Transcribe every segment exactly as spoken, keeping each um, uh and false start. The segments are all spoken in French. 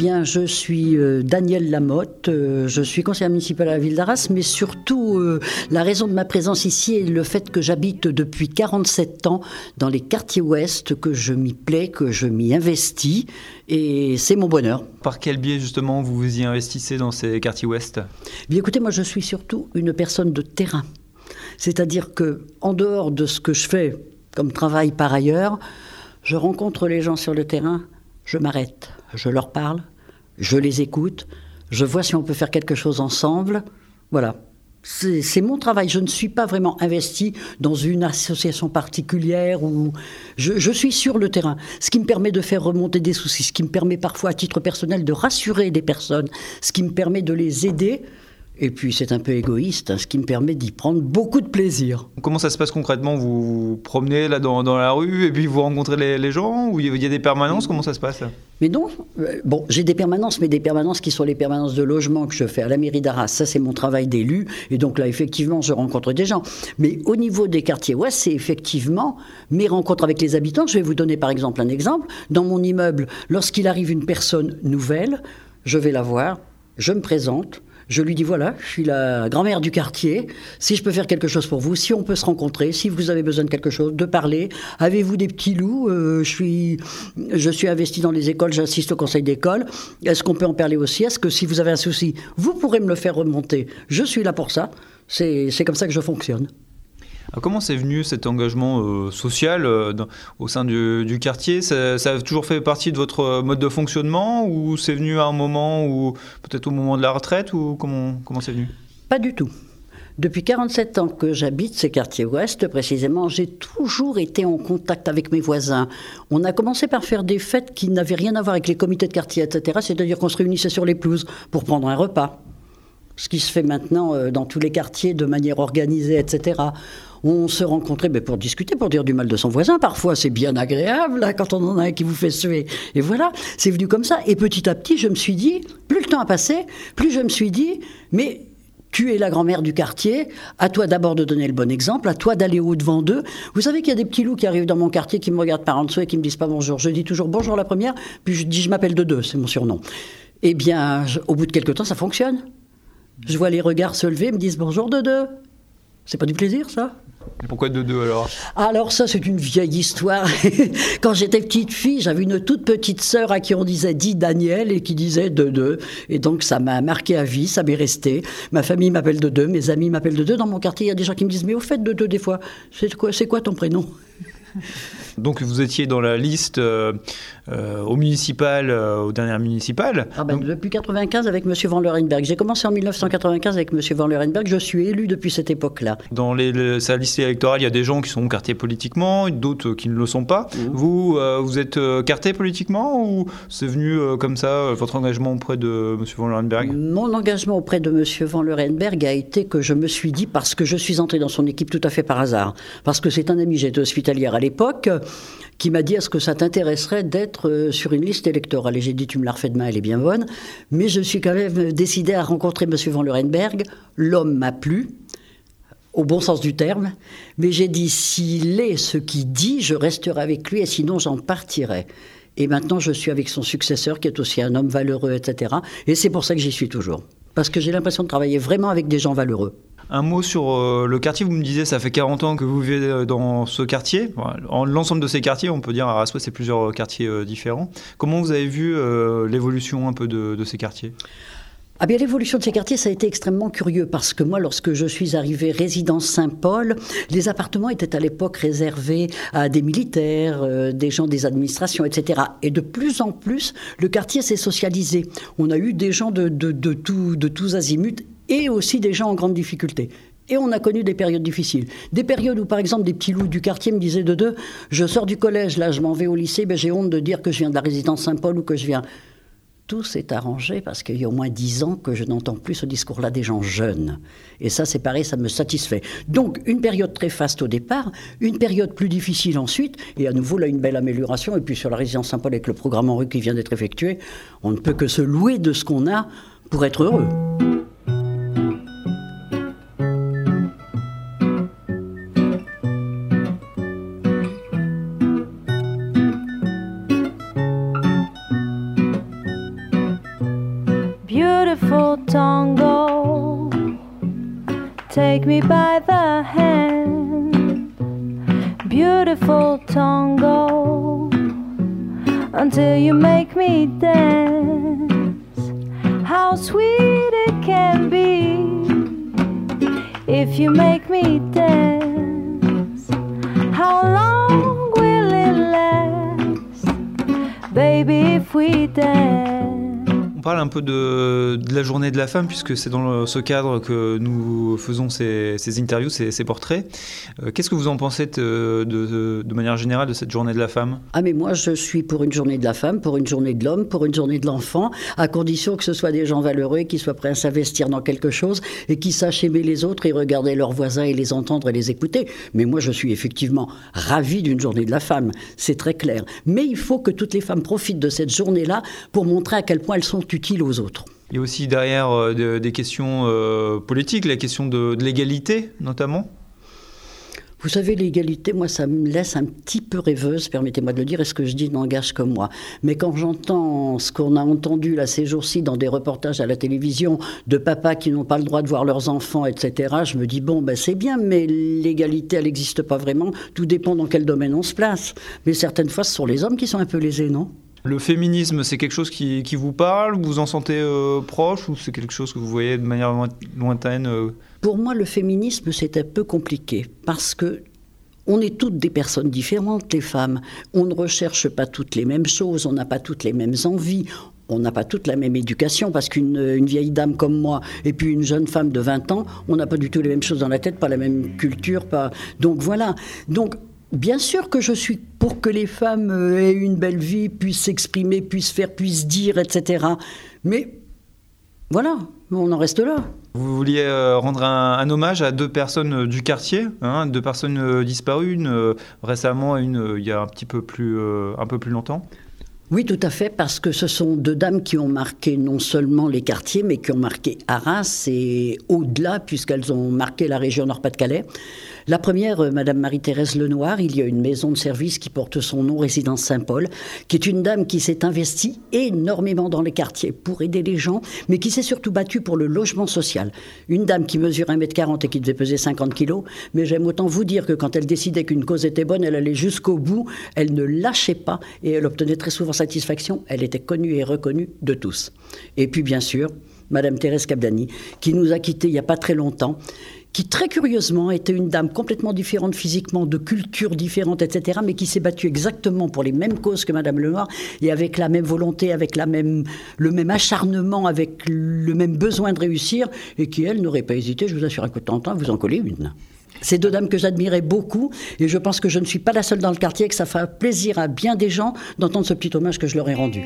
bien, je suis euh, Danielle Lamotte, euh, je suis conseillère municipale à la ville d'Arras, mais surtout, euh, la raison de ma présence ici est le fait que j'habite depuis quarante-sept ans dans les quartiers ouest, que je m'y plais, que je m'y investis, et c'est mon bonheur. Par quel biais, justement, vous vous y investissez dans ces quartiers ouest ? Bien, écoutez, moi, je suis surtout une personne de terrain. C'est-à-dire que, en dehors de ce que je fais comme travail par ailleurs, je rencontre les gens sur le terrain, je m'arrête, je leur parle, je les écoute, je vois si on peut faire quelque chose ensemble. Voilà. C'est, c'est mon travail. Je ne suis pas vraiment investie dans une association particulière ou je, je suis sur le terrain. Ce qui me permet de faire remonter des soucis, ce qui me permet parfois à titre personnel de rassurer des personnes, ce qui me permet de les aider. Et puis c'est un peu égoïste, hein, ce qui me permet d'y prendre beaucoup de plaisir. Comment ça se passe concrètement ? Vous vous promenez là dans, dans la rue et puis vous rencontrez les, les gens ? Ou il y a des permanences ? Comment ça se passe ? Mais non, euh, bon, j'ai des permanences, mais des permanences qui sont les permanences de logement que je fais à la mairie d'Arras. Ça, c'est mon travail d'élu. Et donc là, effectivement, je rencontre des gens. Mais au niveau des quartiers ouest, c'est effectivement mes rencontres avec les habitants. Je vais vous donner par exemple un exemple. Dans mon immeuble, lorsqu'il arrive une personne nouvelle, je vais la voir, je me présente. Je lui dis, voilà, je suis la grand-mère du quartier, si je peux faire quelque chose pour vous, si on peut se rencontrer, si vous avez besoin de quelque chose, de parler, avez-vous des petits loups ? euh, je suis, je suis investi dans les écoles, j'assiste au conseil d'école, est-ce qu'on peut en parler aussi ? Est-ce que si vous avez un souci, vous pourrez me le faire remonter ? Je suis là pour ça, c'est, c'est comme ça que je fonctionne. Alors comment c'est venu cet engagement euh, social euh, dans, au sein du, du quartier ? ça, ça a toujours fait partie de votre mode de fonctionnement ou c'est venu à un moment ou peut-être au moment de la retraite ou comment, comment c'est venu ? Pas du tout. Depuis quarante-sept ans que j'habite ces quartiers ouest, précisément, j'ai toujours été en contact avec mes voisins. On a commencé par faire des fêtes qui n'avaient rien à voir avec les comités de quartier, et cetera. C'est-à-dire qu'on se réunissait sur les pelouses pour prendre un repas. Ce qui se fait maintenant euh, dans tous les quartiers de manière organisée, et cetera. On se rencontrait ben, pour discuter, pour dire du mal de son voisin. Parfois, c'est bien agréable là, quand on en a un qui vous fait suer. Et voilà, c'est venu comme ça. Et petit à petit, je me suis dit, plus le temps a passé, plus je me suis dit, mais tu es la grand-mère du quartier, à toi d'abord de donner le bon exemple, à toi d'aller au-devant d'eux. Vous savez qu'il y a des petits loups qui arrivent dans mon quartier, qui me regardent par en dessous et qui me disent pas bonjour. Je dis toujours bonjour la première, puis je dis je m'appelle Dedeux, c'est mon surnom. Eh bien, je, au bout de quelque temps, ça fonctionne. Je vois les regards se lever, me disent bonjour Dedeux. C'est pas du plaisir, ça ? Et pourquoi Dedeux alors ? Alors ça, c'est une vieille histoire. Quand j'étais petite fille, j'avais une toute petite sœur à qui on disait dit Daniel et qui disait Dedeux. Et donc ça m'a marqué à vie, ça m'est resté. Ma famille m'appelle Dedeux, mes amis m'appellent Dedeux. Dans mon quartier, il y a des gens qui me disent mais au fait Dedeux des fois, c'est quoi, c'est quoi ton prénom ? Donc vous étiez dans la liste euh, euh, au municipal, euh, aux dernières municipales. Ah ben, Donc... Depuis quatre-vingt-quinze avec M. Van Lerenberg. J'ai commencé en dix-neuf cent quatre-vingt-quinze avec M. Van Lerenberg. Je suis élu depuis cette époque-là. Dans les, les, sa liste électorale, il y a des gens qui sont cartés politiquement, d'autres qui ne le sont pas. Mmh. Vous, euh, vous êtes euh, carté politiquement ou c'est venu euh, comme ça, euh, votre engagement auprès de M. Van Lerenberg ? Mon engagement auprès de M. Van Lerenberg a été que je me suis dit, parce que je suis entré dans son équipe tout à fait par hasard, parce que c'est un ami, j'étais hospitalière à l'époque, qui m'a dit « Est-ce que ça t'intéresserait d'être sur une liste électorale ?» Et j'ai dit « Tu me la refais demain, elle est bien bonne. » Mais je suis quand même décidé à rencontrer M. Van Lerenberg. L'homme m'a plu, au bon sens du terme. Mais j'ai dit « S'il est ce qu'il dit, je resterai avec lui et sinon j'en partirai. » Et maintenant, je suis avec son successeur, qui est aussi un homme valeureux, et cetera. Et c'est pour ça que j'y suis toujours. Parce que j'ai l'impression de travailler vraiment avec des gens valeureux. Un mot sur euh, le quartier, vous me disiez, ça fait quarante ans que vous vivez dans ce quartier. En l'ensemble de ces quartiers, on peut dire à Arras-Ouest, c'est plusieurs quartiers euh, différents. Comment vous avez vu euh, l'évolution un peu de, de ces quartiers ? Ah bien, l'évolution de ces quartiers, ça a été extrêmement curieux parce que moi, lorsque je suis arrivée résidence Saint-Paul, les appartements étaient à l'époque réservés à des militaires, euh, des gens des administrations, et cetera. Et de plus en plus, le quartier s'est socialisé. On a eu des gens de, de, de, tout, de tous azimuts et aussi des gens en grande difficulté. Et on a connu des périodes difficiles. Des périodes où, par exemple, des petits loups du quartier me disaient de deux, je sors du collège, là, je m'en vais au lycée, ben, j'ai honte de dire que je viens de la résidence Saint-Paul ou que je viens... Tout s'est arrangé parce qu'il y a au moins dix ans que je n'entends plus ce discours-là des gens jeunes. Et ça, c'est pareil, ça me satisfait. Donc, une période très faste au départ, une période plus difficile ensuite, et à nouveau, là, une belle amélioration. Et puis, sur la résidence Saint-Paul, avec le programme en rue qui vient d'être effectué, on ne peut que se louer de ce qu'on a pour être heureux. beautiful tango until you make me dance. How sweet it can be if you make me dance. How long will it last, baby, if we dance? On parle un peu de, de la journée de la femme, puisque c'est dans le, ce cadre que nous faisons ces, ces interviews, ces, ces portraits. Euh, qu'est-ce que vous en pensez de, de, de manière générale de cette journée de la femme ? Ah mais moi je suis pour une journée de la femme, pour une journée de l'homme, pour une journée de l'enfant, à condition que ce soit des gens valeureux, qui soient prêts à s'investir dans quelque chose et qui sachent aimer les autres et regarder leurs voisins et les entendre et les écouter. Mais moi je suis effectivement ravie d'une journée de la femme, c'est très clair. Mais il faut que toutes les femmes profitent de cette journée-là pour montrer à quel point elles sont utiles aux autres. Il y a aussi derrière euh, de, des questions euh, politiques, la question de, de l'égalité notamment. Vous savez, l'égalité, moi, ça me laisse un petit peu rêveuse, permettez-moi de le dire, et ce que je dis n'engage que moi. Mais quand j'entends ce qu'on a entendu là ces jours-ci dans des reportages à la télévision de papas qui n'ont pas le droit de voir leurs enfants, et cetera, je me dis, bon, ben, c'est bien, mais l'égalité, elle n'existe pas vraiment. Tout dépend dans quel domaine on se place. Mais certaines fois, ce sont les hommes qui sont un peu lésés, non ? Le féminisme, c'est quelque chose qui, qui vous parle ? Vous vous en sentez euh, proche ou c'est quelque chose que vous voyez de manière lointaine euh... Pour moi, le féminisme, c'est un peu compliqué parce que on est toutes des personnes différentes, les femmes. On ne recherche pas toutes les mêmes choses, on n'a pas toutes les mêmes envies. On n'a pas toute la même éducation, parce qu'une une vieille dame comme moi et puis une jeune femme de vingt ans, on n'a pas du tout les mêmes choses dans la tête, pas la même culture. Pas... Donc voilà. Donc, bien sûr que je suis pour que les femmes aient une belle vie, puissent s'exprimer, puissent faire, puissent dire, et cetera. Mais voilà, on en reste là. Vous vouliez euh, rendre un, un hommage à deux personnes euh, du quartier, hein, deux personnes euh, disparues, une euh, récemment et une euh, il y a un petit peu plus, euh, un peu plus longtemps. Oui, tout à fait, parce que ce sont deux dames qui ont marqué non seulement les quartiers, mais qui ont marqué Arras et au-delà, puisqu'elles ont marqué la région Nord-Pas-de-Calais. La première, Madame Marie-Thérèse Lenoir, il y a une maison de service qui porte son nom, Résidence Saint-Paul, qui est une dame qui s'est investie énormément dans les quartiers pour aider les gens, mais qui s'est surtout battue pour le logement social. Une dame qui mesure un mètre quarante et qui devait peser cinquante kilos, mais j'aime autant vous dire que quand elle décidait qu'une cause était bonne, elle allait jusqu'au bout, elle ne lâchait pas et elle obtenait très souvent satisfaction, elle était connue et reconnue de tous. Et puis bien sûr, Madame Thérèse Cabdani, qui nous a quittés il n'y a pas très longtemps, qui très curieusement était une dame complètement différente physiquement, de culture différente, et cetera, mais qui s'est battue exactement pour les mêmes causes que Madame Lenoir, et avec la même volonté, avec la même, le même acharnement, avec le même besoin de réussir, et qui, elle, n'aurait pas hésité, je vous assure, un coup de temps, vous en collez une. Ces deux dames que j'admirais beaucoup, et je pense que je ne suis pas la seule dans le quartier, que ça fera plaisir à bien des gens d'entendre ce petit hommage que je leur ai rendu.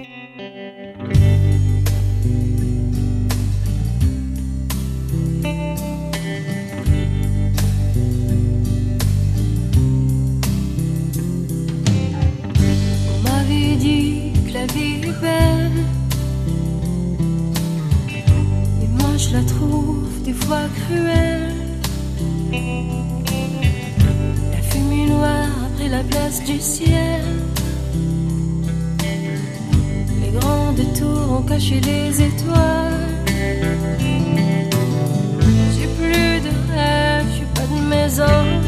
Je la trouve des fois cruelle. La fumée noire a pris la place du ciel. Les grandes tours ont caché les étoiles. J'ai plus de rêve, j'ai pas de maison.